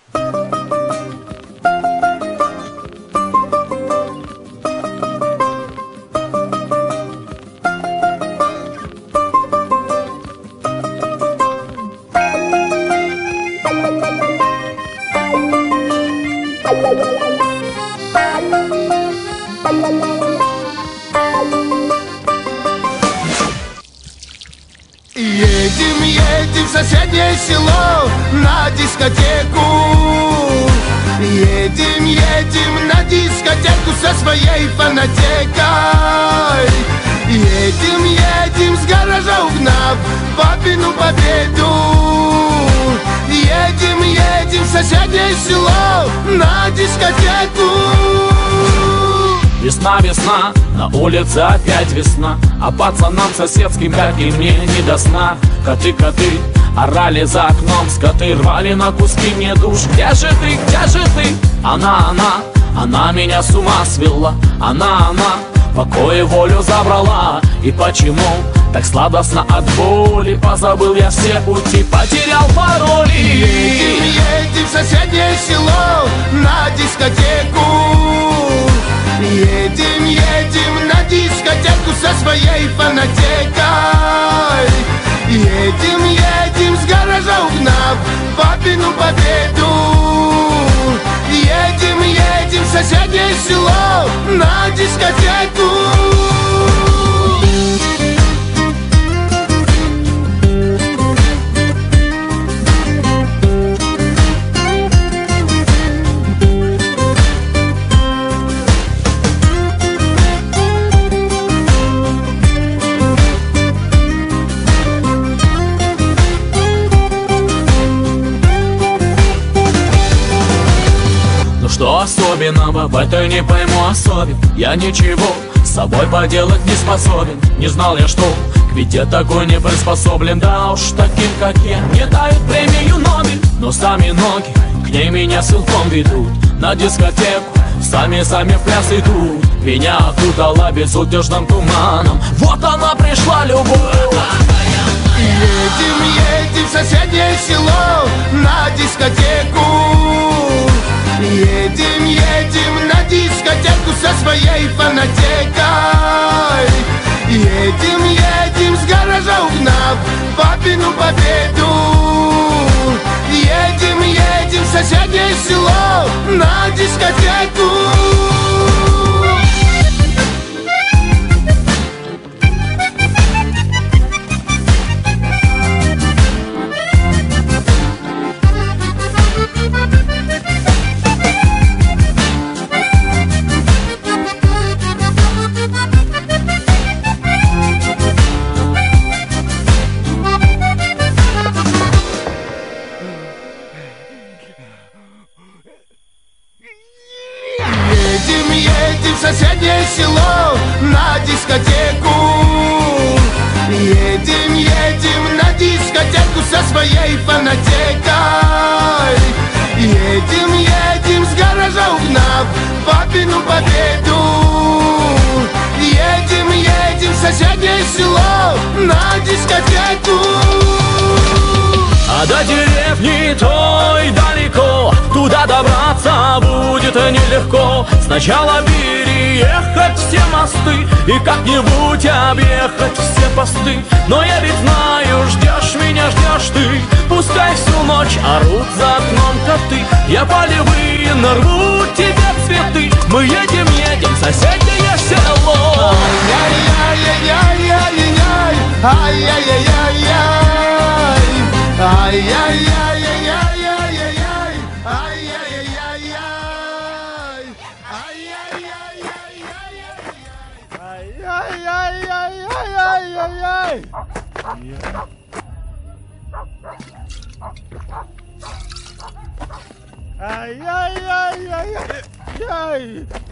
Едем, едем в соседнее село на дискотеку. Едем, едем на дискотеку со своей фонотекой. Едем, едем с гаража угнав папину победу. Едем, едем в соседнее село на дискотеку. Весна, весна, на улице опять весна, а пацанам соседским, как и мне, не до сна. Коты, коты, орали за окном, скоты рвали на куски мне душ. Где же ты, где же ты? Она меня с ума свела. Она, покой и волю забрала. И почему так сладостно от боли? Позабыл я все пути, потерял пароли. Едем, едем в соседнее село на дискотеку. Едем, едем на дискотеку со своей фонотекой. Едем, едем с гаража угнав папину победу. Едем, едем в соседнее село на дискотеку. Что особенного в этой не пойму особен? Я ничего с собой поделать не способен. Не знал я, что к беде такой не приспособлен. Да уж таким, как я, не дают премию Нобель. Но сами ноги к ней меня силком ведут. На дискотеку сами в пляс идут. Меня окутала безудержным туманом. Вот она пришла, любовь. Едем, едем в соседнее село на дискотеку. Едем, едем на дискотеку со своей фонотекой. Едем, едем с гаража угнав папину победу. Едем, едем в соседнее село на дискотеку. Едем, едем в соседнее село на дискотеку. Едем, едем на дискотеку со своей фонотекой. Едем, едем с гаража угнав папину победу. Едем, едем в соседнее село на дискотеку. А до деревни той далеко, туда добраться будет нелегко. Сначала переехать все мосты и как-нибудь объехать все посты. Но я ведь знаю, ждешь меня, ждешь ты. Пускай всю ночь орут за окном коты. Я полевые нарву тебе цветы. Мы едем, едем в соседнее село. Ай-яй-яй-яй-яй-яй, ай-яй-яй-яй-яй. Ай-яй-яй-яй-яй-яй-яй, ай-яй-яй-яй-яй, ай-яй-яй-яй-яй, ай-яй-яй-яй-яй.